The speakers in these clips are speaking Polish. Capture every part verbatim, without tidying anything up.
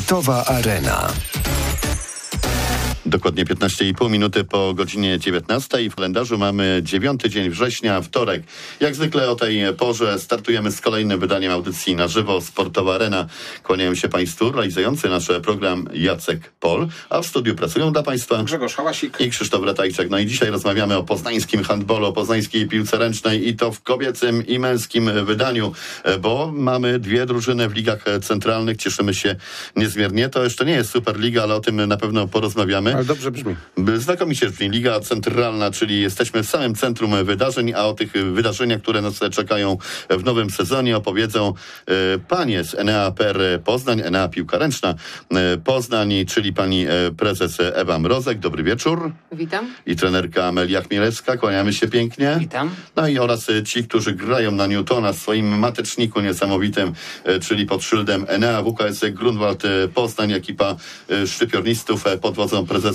Sportowa Arena. Dokładnie piętnaście i pół minuty po godzinie dziewiętnastej. W kalendarzu mamy dziewiąty dzień września, wtorek. Jak zwykle o tej porze startujemy z kolejnym wydaniem audycji na żywo Sportowa Arena. Kłaniają się Państwu realizujący nasz program Jacek Pol, a w studiu pracują dla Państwa Grzegorz Hałasik i Krzysztof Ratajczak. No i dzisiaj rozmawiamy o poznańskim handbolu, o poznańskiej piłce ręcznej i to w kobiecym i męskim wydaniu, bo mamy dwie drużyny w ligach centralnych. Cieszymy się niezmiernie. To jeszcze nie jest Superliga, ale o tym na pewno porozmawiamy. Ale dobrze brzmi. Znakomicie brzmi. Liga Centralna, czyli jesteśmy w samym centrum wydarzeń, a o tych wydarzeniach, które nas czekają w nowym sezonie, opowiedzą e, panie z Enea P R Poznań, Enea Piłka Ręczna e, Poznań, czyli pani e, prezes Ewa Mrozek. Dobry wieczór. Witam. I trenerka Amelia Chmielewska. Kłaniamy się pięknie. Witam. No i oraz ci, którzy grają na Newtona w swoim mateczniku niesamowitym, e, czyli pod szyldem Enea W K S Grunwald Poznań, ekipa e, szczypiornistów e, pod wodzą prezesa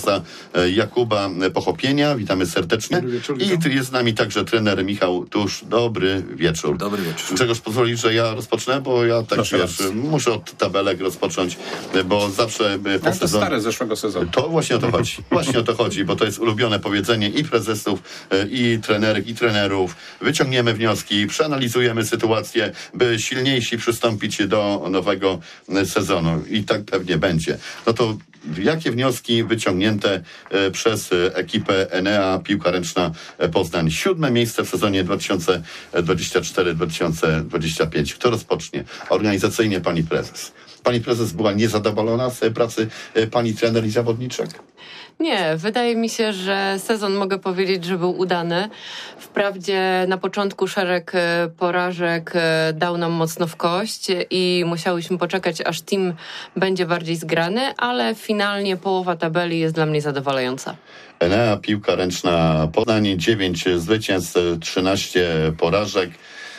Jakuba Pochopienia. Witamy serdecznie. Dobry wieczór, I tu jest z nami także trener Michał Tusz. Dobry wieczór. Dobry wieczór. Grzegorz, pozwolisz, że ja rozpocznę, bo ja tak Proszę wiesz, bardzo. muszę od tabelek rozpocząć, bo zawsze po Ale to sezonie... stare z zeszłego sezonu. To właśnie o to chodzi. Właśnie o to chodzi, bo to jest ulubione powiedzenie i prezesów, i trenerek, i trenerów. Wyciągniemy wnioski, przeanalizujemy sytuację, by silniejsi przystąpić do nowego sezonu. I tak pewnie będzie. No to jakie wnioski wyciągnięte e, przez e, ekipę Enea Piłka Ręczna Poznań? Siódme miejsce w sezonie dwa tysiące dwudziestym czwartym dwa tysiące dwudziestym piątym. Kto rozpocznie? Organizacyjnie pani prezes. Pani prezes była niezadowolona z pracy e, pani trener i zawodniczek? Nie, wydaje mi się, że sezon, mogę powiedzieć, że był udany. Wprawdzie na początku szereg e, porażek e, dał nam mocno w kość i musiałyśmy poczekać, aż team będzie bardziej zgrany, ale finalnie połowa tabeli jest dla mnie zadowalająca. Enea Piłka Ręczna Poznań, dziewięć zwycięstw, trzynaście porażek.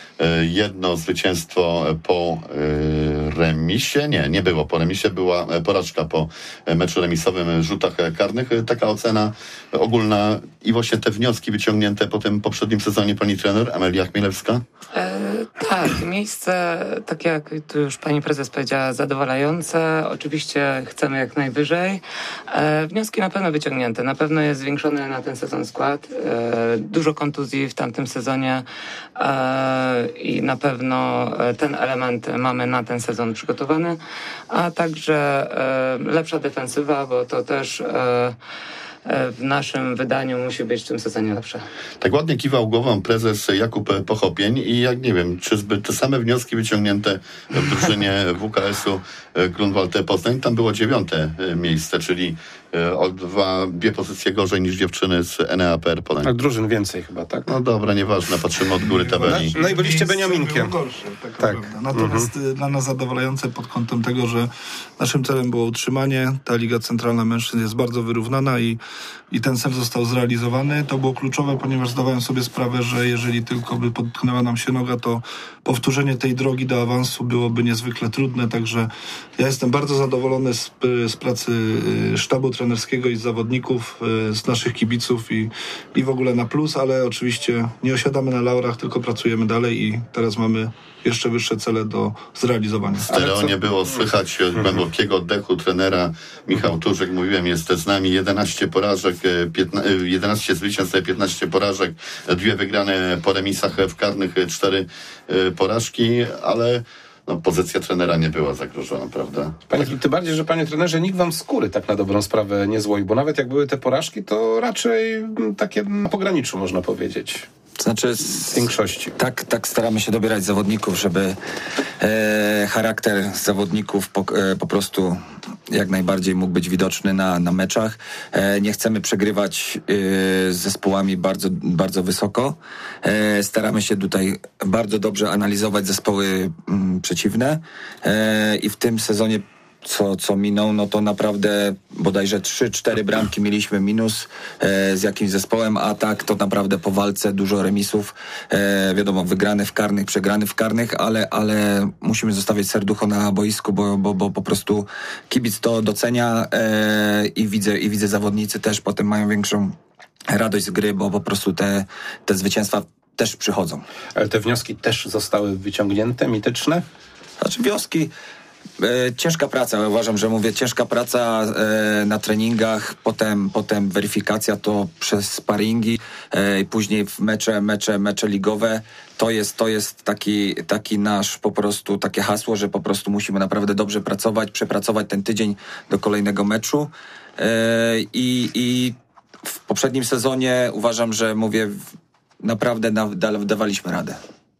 Jedno zwycięstwo po remisie. Nie, nie było po remisie. Była porażka po meczu remisowym w rzutach karnych. Taka ocena ogólna i właśnie te wnioski wyciągnięte po tym poprzednim sezonie pani trener Amelia Chmielewska? E, tak, miejsce, tak jak tu już pani prezes powiedziała, zadowalające. Oczywiście chcemy jak najwyżej. E, wnioski na pewno wyciągnięte. Na pewno jest zwiększony na ten sezon skład. E, dużo kontuzji w tamtym sezonie e, i na pewno ten element mamy na ten sezon przygotowany. A także e, lepsza defensywa, bo to też e, w naszym wydaniu musi być w tym sezonie lepsze. Tak ładnie kiwał głową prezes Jakub Pochopień i jak nie wiem, czy zbyt te same wnioski wyciągnięte w drużynie W K S-u Grunwald Poznań, tam było dziewiąte miejsce, czyli o dwa, dwie pozycje gorzej niż dziewczyny z Enea P R Poznań. Tak, drużyn więcej chyba, tak? No dobra, nieważne, patrzymy od góry tabeli. No i byliście Beniaminkiem. Gorsze, tak, Tak. naprawdę. Natomiast mhm. dla nas zadowalające pod kątem tego, że naszym celem było utrzymanie. Ta Liga Centralna Mężczyzn jest bardzo wyrównana i, i ten cel został zrealizowany. To było kluczowe, ponieważ zdawałem sobie sprawę, że jeżeli tylko by potknęła nam się noga, to powtórzenie tej drogi do awansu byłoby niezwykle trudne. Także ja jestem bardzo zadowolony z, z pracy sztabu trenerskiego i z zawodników, z naszych kibiców i, i w ogóle na plus, ale oczywiście nie osiadamy na laurach, tylko pracujemy dalej i teraz mamy jeszcze wyższe cele do zrealizowania. W stereo nie było słychać głębokiego oddechu trenera. Michał Tuszek, mówiłem, jest z nami. jedenaście porażek, piętnaście, jedenaście zwycięstw, piętnaście porażek, dwie wygrane po remisach w karnych, cztery porażki, ale no, pozycja trenera nie była zagrożona, prawda? Panie, tym bardziej, że panie trenerze, nikt wam skóry tak na dobrą sprawę nie złoił, bo nawet jak były te porażki, to raczej takie na pograniczu, można powiedzieć. Znaczy, W większości. Tak, tak staramy się dobierać zawodników, żeby e, charakter zawodników po, e, po prostu jak najbardziej mógł być widoczny na, na meczach. E, nie chcemy przegrywać e, z zespołami bardzo, bardzo wysoko. E, staramy się tutaj bardzo dobrze analizować zespoły m, przeciwne e, i w tym sezonie Co, co minął, no to naprawdę bodajże trzy cztery bramki mieliśmy minus e, z jakimś zespołem, a tak to naprawdę po walce dużo remisów, e, wiadomo, wygrany w karnych, przegrany w karnych, ale, ale musimy zostawiać serducho na boisku, bo, bo, bo po prostu kibic to docenia e, i widzę, i widzę zawodnicy też potem mają większą radość z gry, bo po prostu te, te zwycięstwa też przychodzą. Ale te wnioski też zostały wyciągnięte, mityczne? Znaczy wnioski E, ciężka praca, ja uważam, że mówię ciężka praca e, na treningach, potem, potem weryfikacja to przez sparingi e, i później w mecze, mecze, mecze ligowe. To jest, to jest taki, taki nasz po prostu, takie hasło, że po prostu musimy naprawdę dobrze pracować, przepracować ten tydzień do kolejnego meczu e, i, i w poprzednim sezonie uważam, że mówię naprawdę da, da, dawaliśmy radę.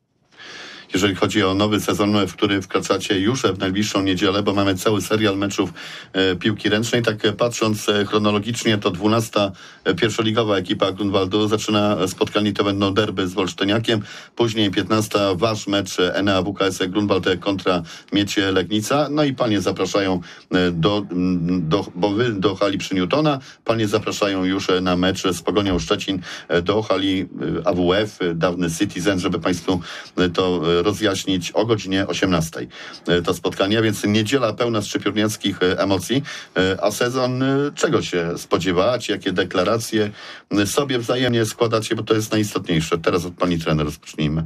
Jeżeli chodzi o nowy sezon, w który wkraczacie już w najbliższą niedzielę, bo mamy cały serial meczów e, piłki ręcznej. Tak e, patrząc e, chronologicznie, to dwunasta e, pierwszoligowa ekipa Grunwaldu zaczyna spotkanie, to będą derby z Wolsztyniakiem. Później piętnasta wasz mecz Enea W K S Grunwald kontra Miecie Legnica. No i panie zapraszają e, do, do, bo wy do hali przy Newtona. Panie zapraszają już e, na mecz z Pogonią Szczecin e, do hali e, A W F, e, dawny Citizen, żeby państwu e, to e, rozjaśnić o godzinie osiemnastej to spotkanie, więc niedziela pełna szczypiorniackich emocji, a sezon czego się spodziewać, jakie deklaracje sobie wzajemnie składacie, bo to jest najistotniejsze. Teraz od pani trener rozpocznijmy.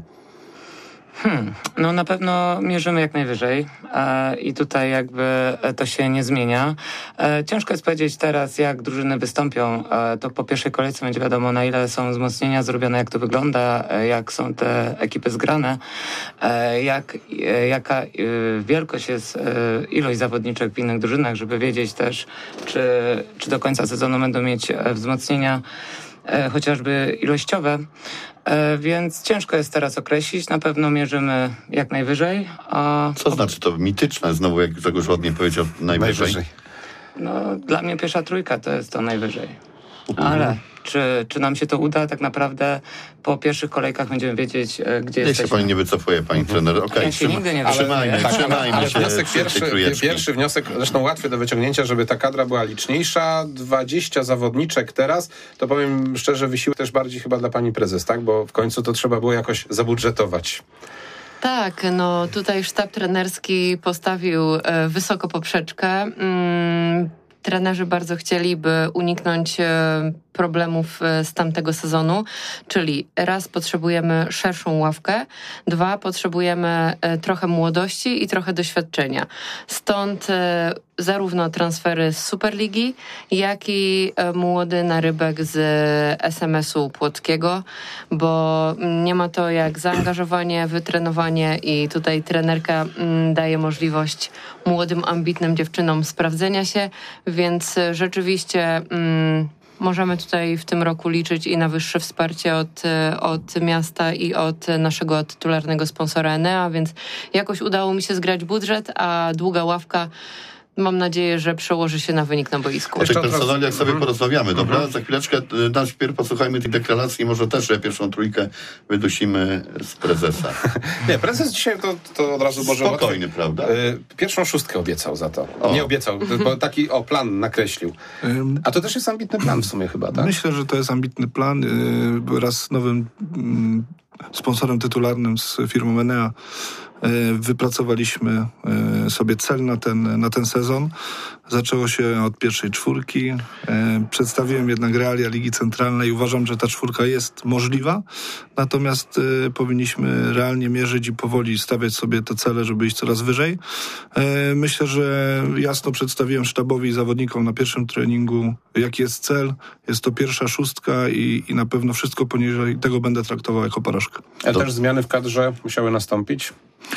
Hmm, no na pewno mierzymy jak najwyżej e, i tutaj jakby to się nie zmienia. E, ciężko jest powiedzieć teraz, jak drużyny wystąpią. E, to po pierwszej kolejce będzie wiadomo, na ile są wzmocnienia zrobione, jak to wygląda, e, jak są te ekipy zgrane, e, jak, e, jaka e, wielkość jest, e, ilość zawodniczek w innych drużynach, żeby wiedzieć też, czy, czy do końca sezonu będą mieć e, wzmocnienia e, chociażby ilościowe. E, więc ciężko jest teraz określić. Na pewno mierzymy jak najwyżej. A... Co znaczy to mityczne? Znowu, jak Grzegorz ładnie powiedział, najwyżej. Najwyżej. No, dla mnie pierwsza trójka to jest to najwyżej. Ale czy, czy nam się to uda? Tak naprawdę po pierwszych kolejkach będziemy wiedzieć, e, gdzie Niech jesteśmy. się pani nie wycofuje, pani trener. Okej, Ja się nigdy nie trzymajmy, wycofuję. trzymajmy ale się. wniosek przy pierwszy, tej trójeczki. pierwszy wniosek, zresztą łatwy do wyciągnięcia, żeby ta kadra była liczniejsza. dwadzieścia zawodniczek teraz, to powiem szczerze, wysiłek też bardziej chyba dla pani prezes, tak? Bo w końcu to trzeba było jakoś zabudżetować. Tak, no tutaj sztab trenerski postawił e, wysoko poprzeczkę. Mm, trenerzy bardzo chcieli, by uniknąć e, problemów z tamtego sezonu, czyli raz potrzebujemy szerszą ławkę, dwa potrzebujemy trochę młodości i trochę doświadczenia. Stąd zarówno transfery z Superligi, jak i młody narybek z S M S-u Płockiego, bo nie ma to jak zaangażowanie, wytrenowanie i tutaj trenerka daje możliwość młodym, ambitnym dziewczynom sprawdzenia się, więc rzeczywiście możemy tutaj w tym roku liczyć i na wyższe wsparcie od, od miasta i od naszego tytularnego sponsora Enea, więc jakoś udało mi się zgrać budżet, a długa ławka mam nadzieję, że przełoży się na wynik na boisku. O tych personaliach sobie porozmawiamy, dobra? Mm-hmm. Za chwileczkę najpierw posłuchajmy tych deklaracji, może też pierwszą trójkę wydusimy z prezesa. Nie, prezes dzisiaj to, to od razu może... Spokojny, łatwo, prawda? Y, pierwszą szóstkę obiecał za to. O. Nie obiecał, bo taki o plan nakreślił. A to też jest ambitny plan w sumie chyba, tak? Myślę, że to jest ambitny plan. Y, wraz z nowym y, sponsorem tytularnym, z firmą Enea, wypracowaliśmy sobie cel na ten, na ten sezon. Zaczęło się od pierwszej czwórki. Przedstawiłem jednak realia Ligi Centralnej. Uważam, że ta czwórka jest możliwa, natomiast powinniśmy realnie mierzyć i powoli stawiać sobie te cele, żeby iść coraz wyżej. Myślę, że jasno przedstawiłem sztabowi i zawodnikom na pierwszym treningu, jaki jest cel. Jest to pierwsza szóstka i, i na pewno wszystko poniżej tego będę traktował jako porażkę. A też zmiany w kadrze musiały nastąpić?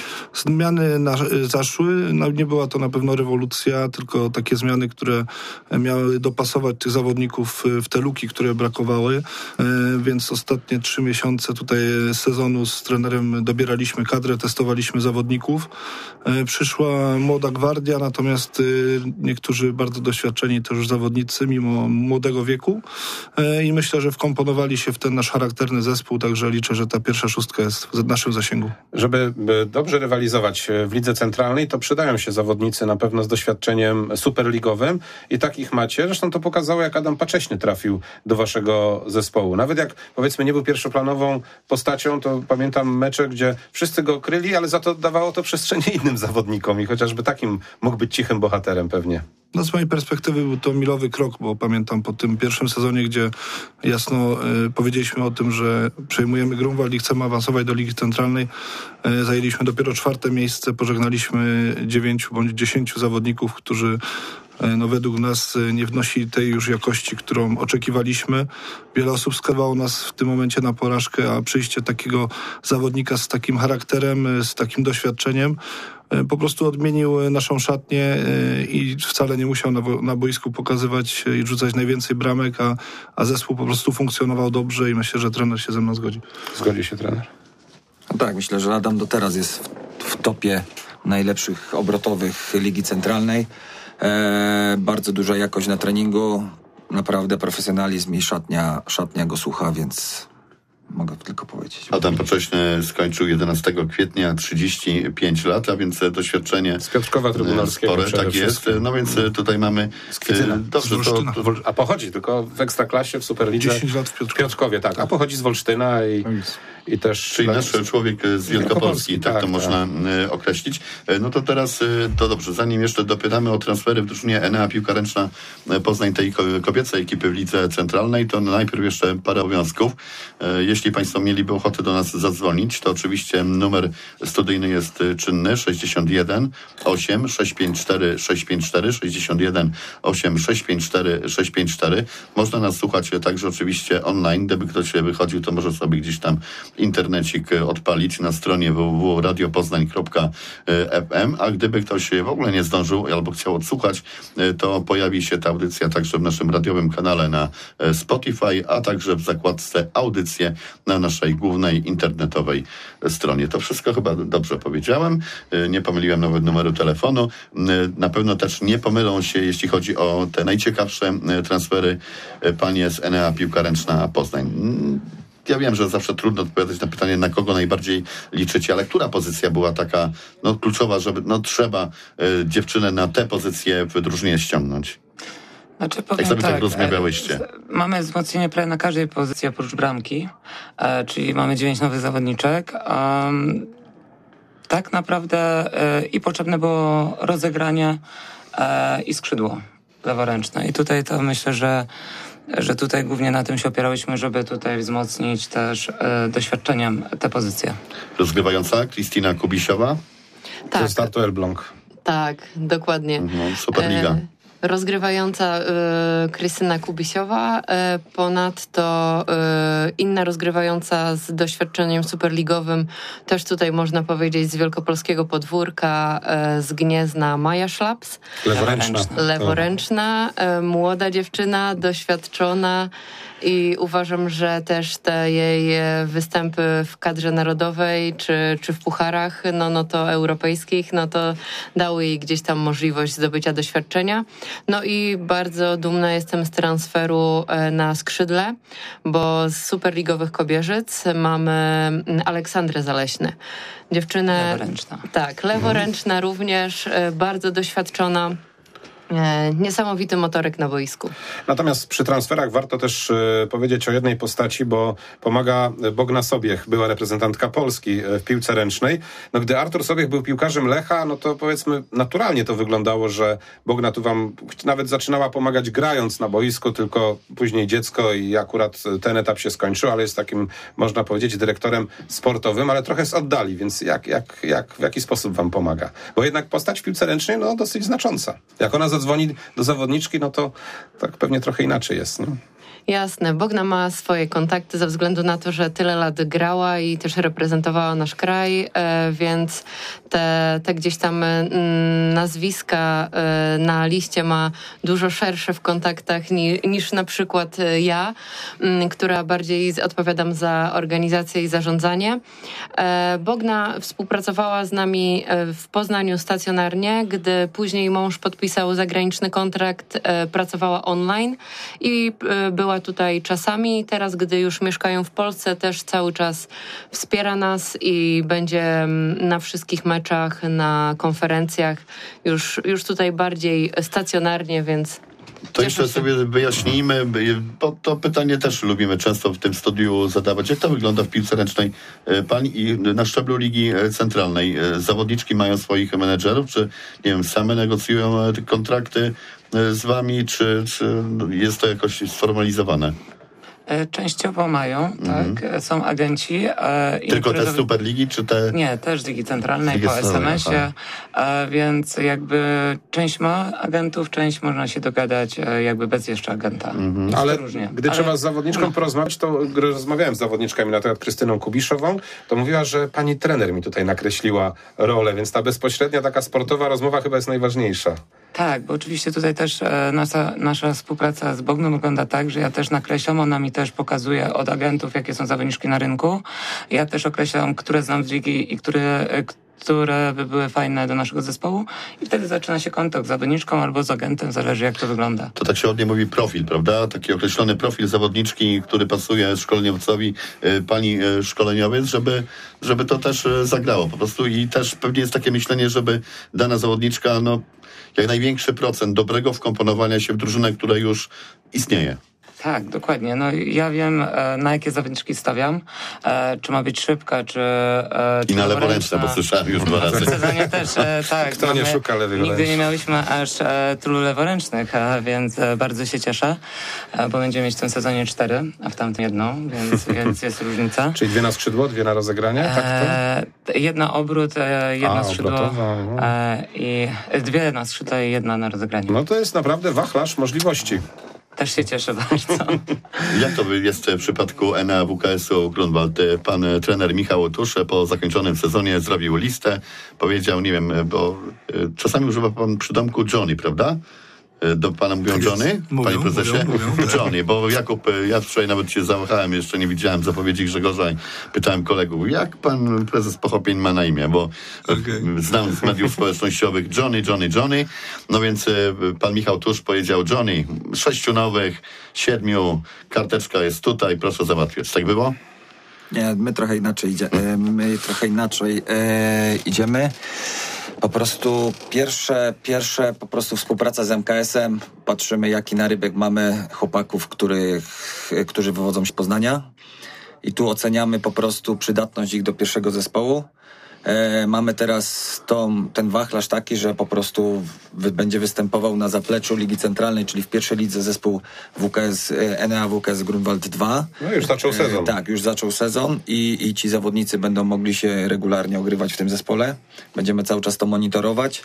Zmiany na, zaszły, no, nie była to na pewno rewolucja, tylko takie zmiany, które miały dopasować tych zawodników w te luki, które brakowały, e, więc ostatnie trzy miesiące tutaj sezonu z trenerem dobieraliśmy kadrę, testowaliśmy zawodników. E, przyszła młoda gwardia, natomiast e, niektórzy bardzo doświadczeni też już zawodnicy, mimo młodego wieku e, i myślę, że wkomponowali się w ten nasz charakterny zespół, także liczę, że ta pierwsza szóstka jest w naszym zasięgu. Żeby dobrze rywalizować w Lidze Centralnej, to przydają się zawodnicy na pewno z doświadczeniem superligowym i takich macie. Zresztą to pokazało, jak Adam Pacześny trafił do waszego zespołu. Nawet jak, powiedzmy, nie był pierwszoplanową postacią, to pamiętam mecze, gdzie wszyscy go kryli, ale za to dawało to przestrzenie innym zawodnikom i chociażby takim mógł być cichym bohaterem pewnie. No z mojej perspektywy był to milowy krok, bo pamiętam po tym pierwszym sezonie, gdzie jasno y, powiedzieliśmy o tym, że przejmujemy Grunwald i chcemy awansować do Ligi Centralnej. Y, zajęliśmy dopiero czwarte miejsce, pożegnaliśmy dziewięciu bądź dziesięciu zawodników, którzy no według nas nie wnosi tej już jakości, którą oczekiwaliśmy. Wiele osób skazywało nas w tym momencie na porażkę, a przyjście takiego zawodnika z takim charakterem, z takim doświadczeniem po prostu odmienił naszą szatnię i wcale nie musiał na, na boisku pokazywać i rzucać najwięcej bramek, a, a zespół po prostu funkcjonował dobrze i myślę, że trener się ze mną zgodzi. Zgodzi się trener? No tak, myślę, że Adam do teraz jest w, w topie najlepszych obrotowych Ligi Centralnej. E, bardzo duża jakość na treningu, naprawdę profesjonalizm i szatnia, szatnia go słucha, więc mogę tylko powiedzieć. Adam Pacześny skończył jedenastego kwietnia, trzydzieści pięć lat, a więc doświadczenie z Piotrkowa Trybunalskiego. Spore, tak jest. No więc tutaj mamy... Z Kwidzyna. Dobrze, z to, to, A pochodzi tylko w Ekstraklasie, w Superlidze. dziesięć lat w Piotrkowie. W Piotrkowie, tak. A pochodzi z Wolsztyna i, i też... Czyli nasz człowiek z Wielkopolski, tak, tak to tak. można y, określić. Y, no to teraz, y, to dobrze, zanim jeszcze dopytamy o transfery w drużynie Enea Piłka Ręczna Poznań, tej kobiecej ekipy w Lidze Centralnej, to najpierw jeszcze parę obowiązków. Y, jeśli Państwo mieliby ochotę do nas zadzwonić, to oczywiście numer studyjny jest czynny sześćdziesiąt jeden osiem sześć pięć cztery sześć pięć cztery sześćdziesiąt jeden osiem sześć pięć cztery sześć pięć cztery. Można nas słuchać także oczywiście online. Gdyby ktoś wychodził, to może sobie gdzieś tam internecik odpalić na stronie w w w kropka radio poznań kropka f m, a gdyby ktoś w ogóle nie zdążył albo chciał odsłuchać, to pojawi się ta audycja także w naszym radiowym kanale na Spotify, a także w zakładce audycje na naszej głównej internetowej stronie. To wszystko chyba dobrze powiedziałem. Nie pomyliłem nawet numeru telefonu. Na pewno też nie pomylą się, jeśli chodzi o te najciekawsze transfery, panie z Enea Piłka Ręczna Poznań. Ja wiem, że zawsze trudno odpowiadać na pytanie, na kogo najbardziej liczycie, ale która pozycja była taka no, kluczowa, żeby no, trzeba y, dziewczynę na tę pozycję w drużynie ściągnąć? Znaczy, powiem Jak sobie tak, tak rozmawiałyście? Mamy wzmocnienie prawie na każdej pozycji oprócz bramki, e, czyli mamy dziewięć nowych zawodniczek. Um, tak naprawdę e, i potrzebne było rozegranie e, i skrzydło leworęczne. I tutaj to myślę, że że tutaj głównie na tym się opierałyśmy, żeby tutaj wzmocnić też e, doświadczeniem te pozycje. Rozgrywająca Krystyna Kubisiowa? Tak. Ze startu Elbląg. Tak, dokładnie. Mhm, Superliga. E, rozgrywająca y, Krystyna Kubisiowa, y, ponadto y, inna rozgrywająca z doświadczeniem superligowym, też tutaj można powiedzieć z wielkopolskiego podwórka, y, z Gniezna Maja Szlaps. Leworęczna. Leworęczna, y, młoda dziewczyna, doświadczona i uważam, że też te jej występy w kadrze narodowej czy, czy w pucharach, no, no to europejskich, no to dały jej gdzieś tam możliwość zdobycia doświadczenia. No i bardzo dumna jestem z transferu na skrzydle, bo z superligowych Kobierzyc mamy Aleksandrę Zaleśny. Dziewczynę... Leworęczna. Tak, leworęczna mhm. również, bardzo doświadczona. Niesamowity motorek na boisku. Natomiast przy transferach warto też e, powiedzieć o jednej postaci, bo pomaga Bogna Sobiech, była reprezentantka Polski w piłce ręcznej. No gdy Artur Sobiech był piłkarzem Lecha, no to powiedzmy naturalnie to wyglądało, że Bogna tu wam nawet zaczynała pomagać grając na boisku, tylko później dziecko i akurat ten etap się skończył, ale jest takim, można powiedzieć, dyrektorem sportowym, ale trochę z oddali, więc jak, jak, jak, w jaki sposób wam pomaga? Bo jednak postać w piłce ręcznej, no dosyć znacząca. Jak ona dzwoni do zawodniczki, no to tak pewnie trochę inaczej jest. Nie? Jasne. Bogna ma swoje kontakty ze względu na to, że tyle lat grała i też reprezentowała nasz kraj, więc te, te gdzieś tam nazwiska na liście ma dużo szersze w kontaktach ni, niż na przykład ja, która bardziej odpowiadam za organizację i zarządzanie. Bogna współpracowała z nami w Poznaniu stacjonarnie, gdy później mąż podpisał zagraniczny kontrakt, pracowała online i była tutaj czasami. Teraz, gdy już mieszkają w Polsce, też cały czas wspiera nas i będzie na wszystkich meczach, na konferencjach już, już tutaj bardziej stacjonarnie, więc To Cieszę jeszcze się. sobie wyjaśnijmy, bo to pytanie też lubimy często w tym studiu zadawać. Jak to wygląda w piłce ręcznej? Pani i na szczeblu Ligi Centralnej zawodniczki mają swoich menedżerów, czy nie wiem, same negocjują kontrakty z wami, czy, czy jest to jakoś sformalizowane? Częściowo mają, Mhm. tak. Są agenci. E, i Tylko te niektóre- Superligi, czy te... Nie, też z Ligi Centralnej Ligi po Centralnej, es em esie, e, więc jakby część ma agentów, część można się dogadać e, jakby bez jeszcze agenta. Mhm. Jest Ale to różnie. gdy Ale- trzeba z zawodniczką porozmawiać, to rozmawiałem z zawodniczkami, na przykład Krystyną Kubiszową, to mówiła, że pani trener mi tutaj nakreśliła rolę, więc ta bezpośrednia taka sportowa rozmowa chyba jest najważniejsza. Tak, bo oczywiście tutaj też e, nasza, nasza współpraca z Bogną wygląda tak, że ja też nakreślam, ona mi też pokazuje od agentów, jakie są zawodniczki na rynku. Ja też określam, które znam z ligi i które, e, które by były fajne do naszego zespołu i wtedy zaczyna się kontakt z zawodniczką albo z agentem, zależy jak to wygląda. To tak się ładnie mówi profil, prawda? Taki określony profil zawodniczki, który pasuje szkoleniowcowi, y, pani y, szkoleniowiec, żeby, żeby to też y, zagrało po prostu i też pewnie jest takie myślenie, żeby dana zawodniczka, no, jak największy procent dobrego wkomponowania się w drużynę, która już istnieje. Tak, dokładnie. No ja wiem, e, na jakie zawodniczki stawiam, e, czy ma być szybka, czy e, I czy na leworęczne, leworęczna. bo słyszałem już dwa W razy. tym sezonie też, e, tak. Kto nie szuka lewych Nigdy ręcznych? nie miałyśmy aż e, tylu leworęcznych, a więc e, bardzo się cieszę, e, bo będziemy mieć w tym sezonie cztery, a w tamtym jedną, więc, więc jest różnica. Czyli dwie na skrzydło, dwie na rozegranie? Tak to? E, jedna obrót, e, jedna A, skrzydło obrotowa, no. e, i dwie na skrzydle i jedna na rozegranie. No to jest naprawdę wachlarz możliwości. Też się cieszę bardzo. Jak to jest w przypadku N A W K S-u Grunwald? Pan e, trener Michał Otusz po zakończonym sezonie zrobił listę, powiedział, nie wiem, bo e, czasami używa pan przydomku Johnny, prawda? E, Do pana mówią Tak jest. Johnny? Mówią, Panie prezesie? mówią, mówią, tak. Johnny, bo Jakub, e, ja wczoraj nawet się zawahałem, jeszcze nie widziałem zapowiedzi Grzegorza i pytałem kolegów, jak pan prezes Pochopień ma na imię, bo e, Okej. znam z mediów społecznościowych Johnny, Johnny, Johnny, no więc e, pan Michał Tusz powiedział, Johnny, sześciu nowych, siedmiu, karteczka jest tutaj, proszę załatwiać. Tak było? Nie, my trochę inaczej idzie, e, my trochę inaczej e, idziemy. Po prostu pierwsze, pierwsze po prostu współpraca z M K S-em. Patrzymy, jaki narybek mamy chłopaków, których, którzy wywodzą się z Poznania. I tu oceniamy po prostu przydatność ich do pierwszego zespołu. E, mamy teraz tą, ten wachlarz taki, że po prostu wy, będzie występował na zapleczu Ligi Centralnej, czyli w pierwszej lidze zespół W K S, e, N A W K S Grunwald dwa. No już zaczął sezon. E, tak, już zaczął sezon i, i ci zawodnicy będą mogli się regularnie ogrywać w tym zespole. Będziemy cały czas to monitorować.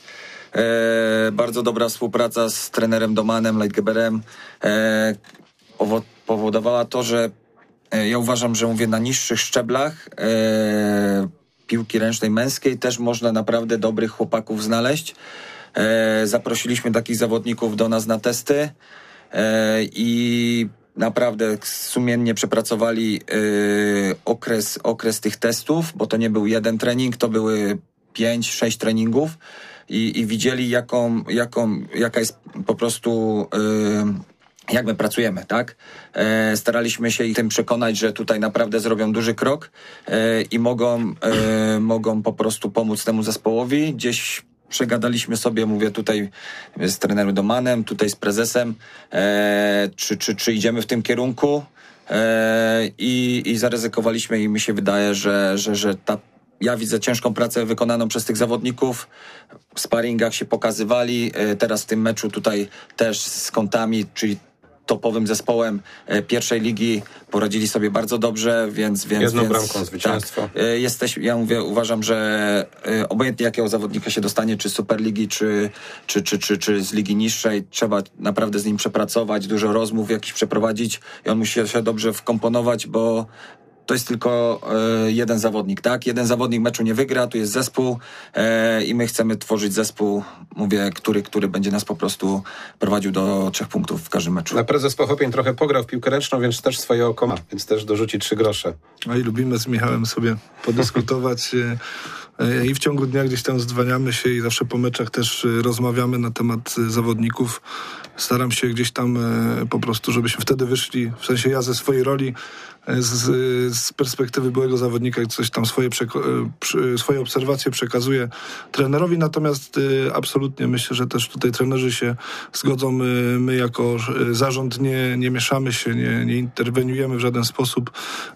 E, bardzo dobra współpraca z trenerem Domanem, Leitgeberem e, owo- powodowała to, że e, ja uważam, że mówię na niższych szczeblach e, piłki ręcznej męskiej też można naprawdę dobrych chłopaków znaleźć. E, zaprosiliśmy takich zawodników do nas na testy e, i naprawdę sumiennie przepracowali e, okres, okres tych testów, bo to nie był jeden trening, to były pięć, sześć treningów i, i widzieli jaką, jaką, jaka jest po prostu e, jak my pracujemy, tak? E, staraliśmy się ich tym przekonać, że tutaj naprawdę zrobią duży krok e, i mogą, e, mogą po prostu pomóc temu zespołowi. Gdzieś przegadaliśmy sobie, mówię tutaj z trenerem Domanem, tutaj z prezesem, e, czy, czy, czy idziemy w tym kierunku e, i, i zaryzykowaliśmy i mi się wydaje, że, że, że ta ja widzę ciężką pracę wykonaną przez tych zawodników. W sparingach się pokazywali. E, Teraz w tym meczu tutaj też z Kątami, czyli topowym zespołem e, pierwszej ligi poradzili sobie bardzo dobrze, więc... więc Jedną więc, bramką zwycięstwo. Tak, e, jesteś, ja mówię, uważam, że e, obojętnie jakiego zawodnika się dostanie, czy z Superligi, czy, czy, czy, czy, czy z ligi niższej, trzeba naprawdę z nim przepracować, dużo rozmów jakichś przeprowadzić i on musi się dobrze wkomponować, bo to jest tylko e, jeden zawodnik, tak? Jeden zawodnik meczu nie wygra, tu jest zespół e, i my chcemy tworzyć zespół, mówię, który, który będzie nas po prostu prowadził do trzech punktów w każdym meczu. Na prezes Pochopień trochę pograł w piłkę ręczną, więc też swoje oko ma, więc też dorzuci trzy grosze. No i lubimy z Michałem sobie podyskutować. i w ciągu dnia gdzieś tam zdzwaniamy się i zawsze po meczach też rozmawiamy na temat zawodników. Staram się gdzieś tam po prostu, żebyśmy wtedy wyszli, w sensie ja ze swojej roli, z, z perspektywy byłego zawodnika i coś tam swoje, przeko- swoje obserwacje przekazuję trenerowi, natomiast absolutnie myślę, że też tutaj trenerzy się zgodzą. My, my jako zarząd nie, nie mieszamy się, nie, nie interweniujemy w żaden sposób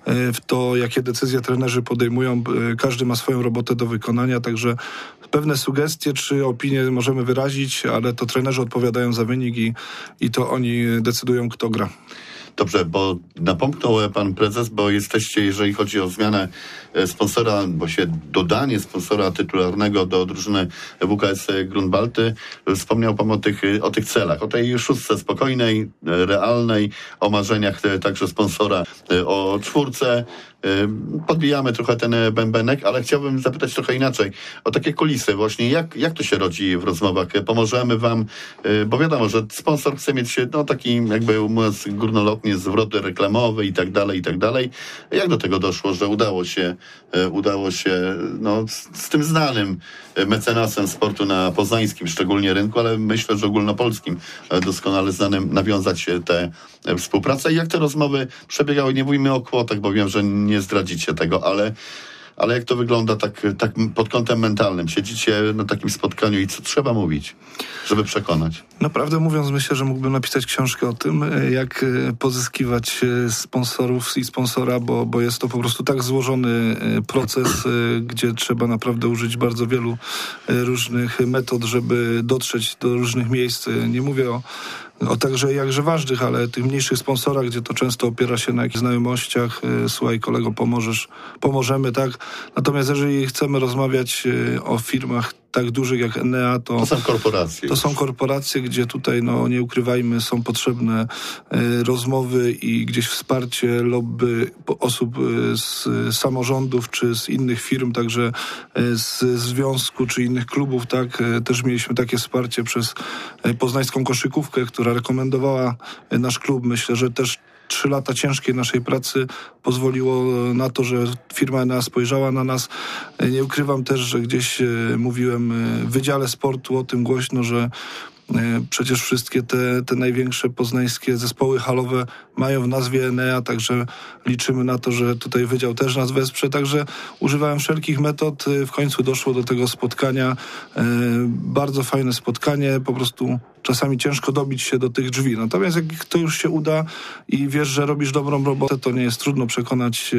w to, jakie decyzje trenerzy podejmują. Każdy ma swoją robotę do wykonania, także pewne sugestie czy opinie możemy wyrazić, ale to trenerzy odpowiadają za wynik i, i to oni decydują, kto gra. Dobrze, bo napomknął pan prezes, bo jesteście, jeżeli chodzi o zmianę sponsora, bo się dodanie sponsora tytularnego do drużyny W K S Grunwaldy, wspomniał pan o tych, o tych celach, o tej szóstce spokojnej, realnej, o marzeniach także sponsora, o czwórce. Podbijamy trochę ten bębenek, ale chciałbym zapytać trochę inaczej o takie kulisy właśnie, jak, jak to się rodzi w rozmowach? Pomożemy wam, bo wiadomo, że sponsor chce mieć no, taki jakby mówiąc górnolotnie zwroty reklamowe i tak dalej, i tak dalej. Jak do tego doszło, że udało się udało się no, z, z tym znanym mecenasem sportu na poznańskim szczególnie rynku, ale myślę, że ogólnopolskim doskonale znanym nawiązać tę współpracę. I jak te rozmowy przebiegały? Nie mówimy o kwotach, bo wiem, że nie zdradzicie tego, ale, ale jak to wygląda tak, tak pod kątem mentalnym? Siedzicie na takim spotkaniu i co trzeba mówić, żeby przekonać? Naprawdę mówiąc, myślę, że mógłbym napisać książkę o tym, jak pozyskiwać sponsorów i sponsora, bo, bo jest to po prostu tak złożony proces, gdzie trzeba naprawdę użyć bardzo wielu różnych metod, żeby dotrzeć do różnych miejsc. Nie mówię o o także jakże ważnych, ale tych mniejszych sponsorach, gdzie to często opiera się na jakichś znajomościach. Słuchaj, kolego, pomożesz, pomożemy, tak? Natomiast jeżeli chcemy rozmawiać o firmach tak dużych jak Enea, to... To są korporacje. To są korporacje, gdzie tutaj, no nie ukrywajmy, są potrzebne y, rozmowy i gdzieś wsparcie lobby osób y, z samorządów czy z innych firm, także y, z związku czy innych klubów, tak? Y, też mieliśmy takie wsparcie przez y, poznańską koszykówkę, która rekomendowała y, nasz klub. Myślę, że też Trzy lata ciężkiej naszej pracy pozwoliło na to, że firma Enea spojrzała na nas. Nie ukrywam też, że gdzieś mówiłem w Wydziale Sportu o tym głośno, że przecież wszystkie te, te największe poznańskie zespoły halowe mają w nazwie Enea, także liczymy na to, że tutaj Wydział też nas wesprze. Także używałem wszelkich metod. W końcu doszło do tego spotkania. Bardzo fajne spotkanie. Po prostu czasami ciężko dobić się do tych drzwi. Natomiast jak to już się uda i wiesz, że robisz dobrą robotę, to nie jest trudno przekonać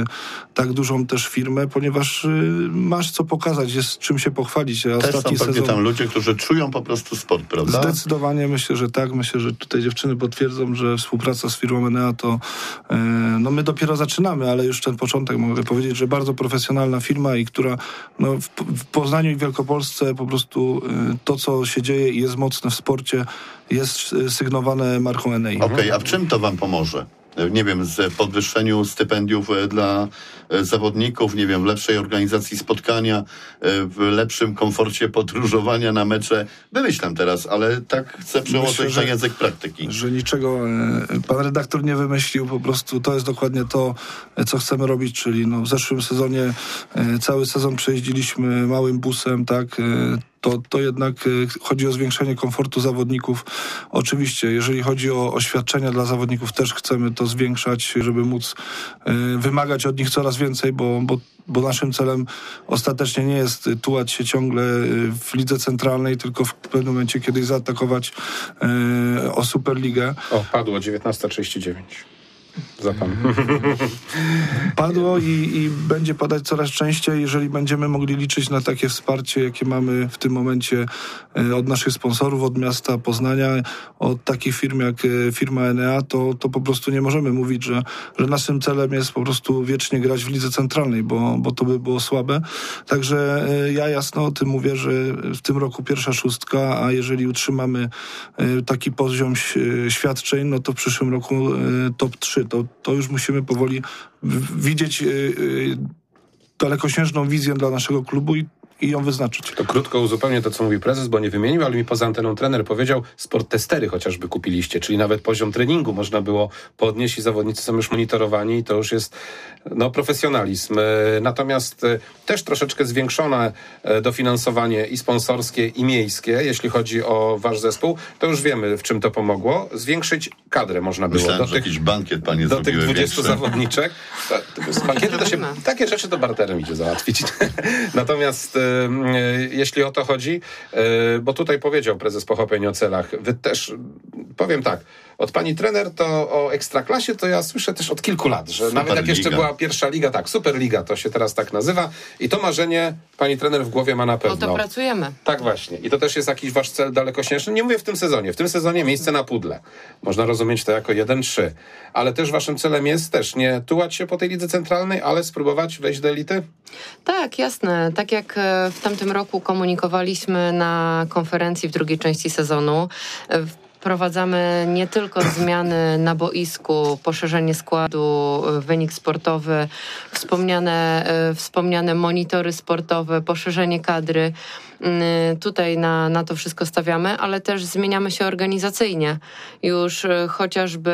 tak dużą też firmę, ponieważ masz co pokazać, jest czym się pochwalić. Też Ostatni są pewnie sezon... tam ludzie, którzy czują po prostu sport, prawda? Zdecydowanie myślę, że tak. Myślę, że tutaj dziewczyny potwierdzą, że współpraca z firmą Enea to e, no my dopiero zaczynamy, ale już ten początek mogę powiedzieć, że bardzo profesjonalna firma i która no, w, w Poznaniu i Wielkopolsce po prostu e, to, co się dzieje i jest mocne w sporcie, jest sygnowane marką Enei. Okej, okay, a w czym to wam pomoże? Nie wiem, z podwyższeniu stypendiów dla zawodników, nie wiem, w lepszej organizacji spotkania, w lepszym komforcie podróżowania na mecze. Wymyślam teraz, ale tak chcę przełożyć Myślę, że, na język praktyki. Że niczego pan redaktor nie wymyślił, po prostu to jest dokładnie to, co chcemy robić, czyli no, w zeszłym sezonie cały sezon przejeździliśmy małym busem, tak, to, to jednak chodzi o zwiększenie komfortu zawodników. Oczywiście, jeżeli chodzi o oświadczenia dla zawodników, też chcemy to zwiększać, żeby móc y, wymagać od nich coraz więcej, bo, bo, bo naszym celem ostatecznie nie jest tułać się ciągle w lidze centralnej, tylko w pewnym momencie kiedyś zaatakować y, o Superligę. O, padło dziewiętnasta trzydzieści dziewięć. Za pan. Padło i, i będzie padać coraz częściej, jeżeli będziemy mogli liczyć na takie wsparcie, jakie mamy w tym momencie od naszych sponsorów, od miasta Poznania, od takich firm jak firma Enea, to, to po prostu nie możemy mówić, że, że naszym celem jest po prostu wiecznie grać w lidze centralnej, bo, bo to by było słabe. Także ja jasno o tym mówię, że w tym roku pierwsza szóstka, a jeżeli utrzymamy taki poziom świadczeń, no to w przyszłym roku top trzy. To, to już musimy powoli w- widzieć yy, yy, dalekosiężną wizję dla naszego klubu i, i ją wyznaczyć. To krótko uzupełnię to, co mówi prezes, bo nie wymienił, ale mi poza anteną trener powiedział, sport testery chociażby kupiliście, czyli nawet poziom treningu można było podnieść i zawodnicy są już monitorowani i to już jest no, profesjonalizm. Natomiast też troszeczkę zwiększone dofinansowanie i sponsorskie, i miejskie, jeśli chodzi o wasz zespół, to już wiemy, w czym to pomogło. Zwiększyć kadrę można było. Myślałem, do że tych, jakiś bankiet panie do tych zrobiły dwudziestu większy. zawodniczek. To, to z bankiety to się, takie rzeczy to barterem idzie załatwić. Natomiast e, jeśli o to chodzi, e, bo tutaj powiedział prezes Pochopień o celach, wy też, powiem tak, od pani trener to o Ekstraklasie to ja słyszę też od kilku lat, że nawet jak jeszcze była pierwsza liga, tak, Superliga to się teraz tak nazywa i to marzenie pani trener w głowie ma na pewno. O to pracujemy. Tak właśnie. I to też jest jakiś wasz cel dalekosiężny. Nie mówię w tym sezonie. W tym sezonie miejsce na pudle. Można rozumieć to jako jeden trzy. Ale też waszym celem jest też nie tułać się po tej lidze centralnej, ale spróbować wejść do elity? Tak, jasne. Tak jak e, w tamtym roku komunikowaliśmy na konferencji w drugiej części sezonu, e, wprowadzamy nie tylko zmiany na boisku, poszerzenie składu, wynik sportowy, wspomniane, e, wspomniane monitory sportowe, poszerzenie kadry. Tutaj na, na to wszystko stawiamy, ale też zmieniamy się organizacyjnie. Już chociażby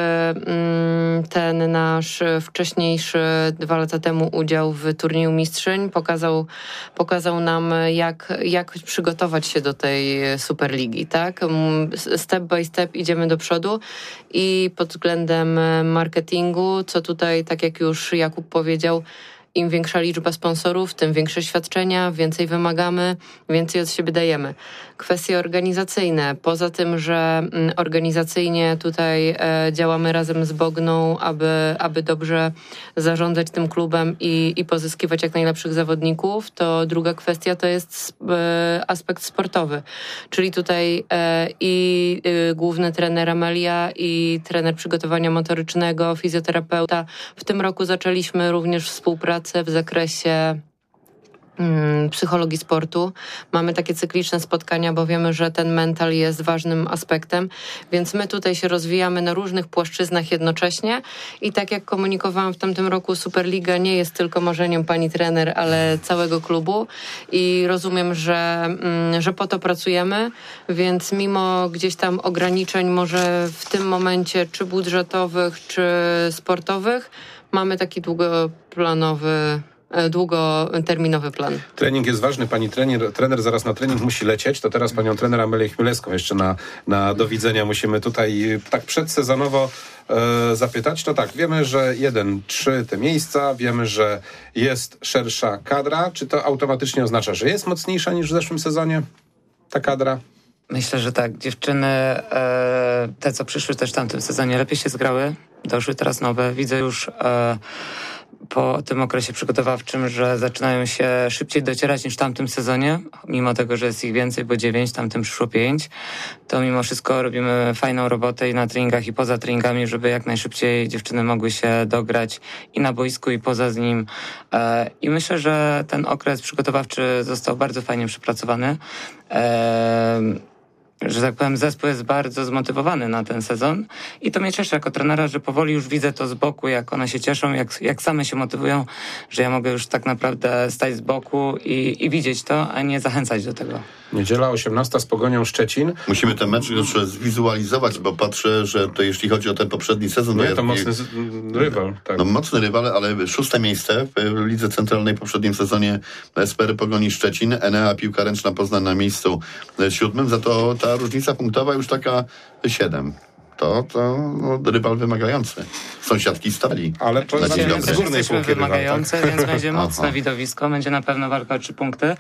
ten nasz wcześniejszy, dwa lata temu udział w turnieju mistrzyń pokazał, pokazał nam, jak, jak przygotować się do tej Superligi, tak? Step by step idziemy do przodu i pod względem marketingu, co tutaj, tak jak już Jakub powiedział, im większa liczba sponsorów, tym większe świadczenia, więcej wymagamy, więcej od siebie dajemy. Kwestie organizacyjne. Poza tym, że organizacyjnie tutaj e, działamy razem z Bogną, aby, aby dobrze zarządzać tym klubem i, i pozyskiwać jak najlepszych zawodników, to druga kwestia to jest e, aspekt sportowy. Czyli tutaj e, i e, główny trener Amelia i trener przygotowania motorycznego, fizjoterapeuta. W tym roku zaczęliśmy również współpracę w zakresie hmm, psychologii sportu. Mamy takie cykliczne spotkania, bo wiemy, że ten mental jest ważnym aspektem, więc my tutaj się rozwijamy na różnych płaszczyznach jednocześnie i tak jak komunikowałam w tamtym roku, Superliga nie jest tylko marzeniem pani trener, ale całego klubu i rozumiem, że, hmm, że po to pracujemy, więc mimo gdzieś tam ograniczeń może w tym momencie czy budżetowych, czy sportowych, mamy taki długoplanowy, długoterminowy plan. Trening jest ważny. Pani trener, trener zaraz na trening musi lecieć. To teraz panią trener Amelię Chmielewską jeszcze na, na do widzenia musimy tutaj tak przedsezonowo e, zapytać. No tak, wiemy, że jeden, trzy te miejsca, wiemy, że jest szersza kadra. Czy to automatycznie oznacza, że jest mocniejsza niż w zeszłym sezonie ta kadra? Myślę, że tak. Dziewczyny, e, te co przyszły też w tamtym sezonie, lepiej się zgrały. Doszły teraz nowe. Widzę już e, po tym okresie przygotowawczym, że zaczynają się szybciej docierać niż w tamtym sezonie. Mimo tego, że jest ich więcej, bo dziewięć, tamtym przyszło pięć. To mimo wszystko robimy fajną robotę i na treningach, i poza treningami, żeby jak najszybciej dziewczyny mogły się dograć i na boisku, i poza z nim. E, I myślę, że ten okres przygotowawczy został bardzo fajnie przepracowany. E, że tak powiem, zespół jest bardzo zmotywowany na ten sezon i to mnie cieszy jako trenera, że powoli już widzę to z boku, jak one się cieszą, jak, jak same się motywują, że ja mogę już tak naprawdę stać z boku i, i widzieć to, a nie zachęcać do tego. Niedziela osiemnasta z Pogonią Szczecin. Musimy ten mecz jeszcze zwizualizować, bo patrzę, że to jeśli chodzi o ten poprzedni sezon... Nie, to, to ja, mocny z, rywal. Tak. No mocny rywal, ale szóste miejsce w Lidze Centralnej w poprzednim sezonie S P R Pogoni Szczecin, Enea Piłka Ręczna Poznań na miejscu siódmym, za to ta różnica punktowa już taka siedem. To, to no, rywal wymagający. Sąsiadki Stali. Ale to Na dzień znaczy, dobry. z górnej Jesteśmy półki wymagające, rywal, tak? więc będzie mocne Aha. widowisko, będzie na pewno walka o trzy punkty.